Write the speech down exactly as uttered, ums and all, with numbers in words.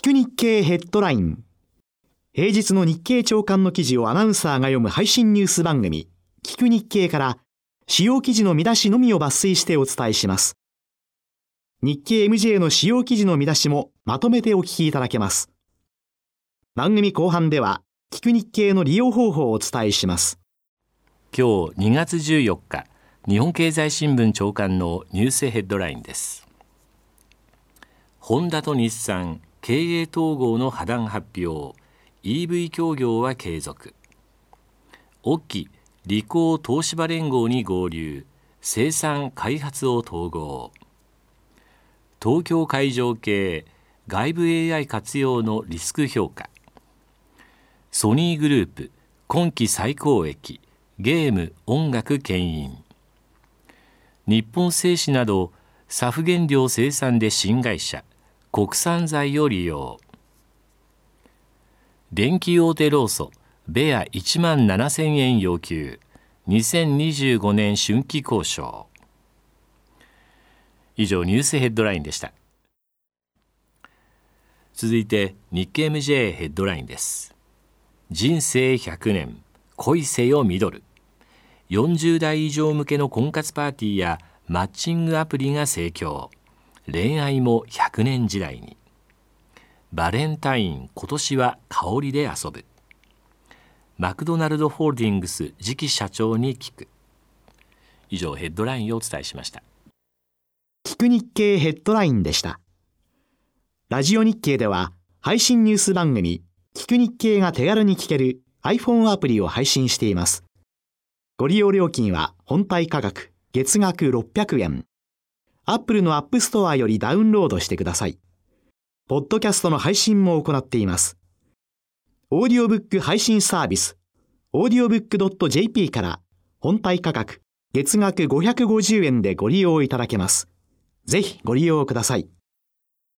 く日経ヘッドライン。平日の日経朝刊の記事をアナウンサーが読む配信ニュース番組、聞く日経から主要記事の見出しのみを抜粋してお伝えします。日経 エムジェー の主要記事の見出しもまとめてお聞きいただけます。番組後半では、聞く日経の利用方法をお伝えします。 今日にがつじゅうよっか、日本経済新聞朝刊のニュースヘッドラインです。ホンダと日産経営統合の破談発表、 イーブイ 協業は継続。オッキ理工東芝連合に合流、生産開発を統合。東京海上系外部 エーアイ 活用のリスク評価。ソニーグループ今期最高益、ゲーム音楽牽引。日本製紙などサフ原料生産で新会社、国産材を利用。電気大手労組ベアいちまんななせんえん要求、にせんにじゅうごねん春季交渉。以上、ニュースヘッドラインでした。続いて日経 エムジェー ヘッドラインです。人生ひゃくねん恋せよミドル。よんじゅうだい以上向けの婚活パーティーやマッチングアプリが盛況。恋愛もひゃくねん時代に。バレンタイン今年は香りで遊ぶ。マクドナルドホールディングス次期社長に聞く。以上、ヘッドラインをお伝えしました。 聞く日経ヘッドラインでした。ラジオ日経では配信ニュース番組聞く日経が手軽に聞ける iPhone アプリを配信しています。ご利用料金は本体価格月額ろっぴゃくえん。Apple の App Store よりダウンロードしてください。ポッドキャストの配信も行っています。オーディオブック配信サービス オーディオブックドットジェーピー から本体価格月額ごひゃくごじゅうえんでご利用いただけます。ぜひご利用ください。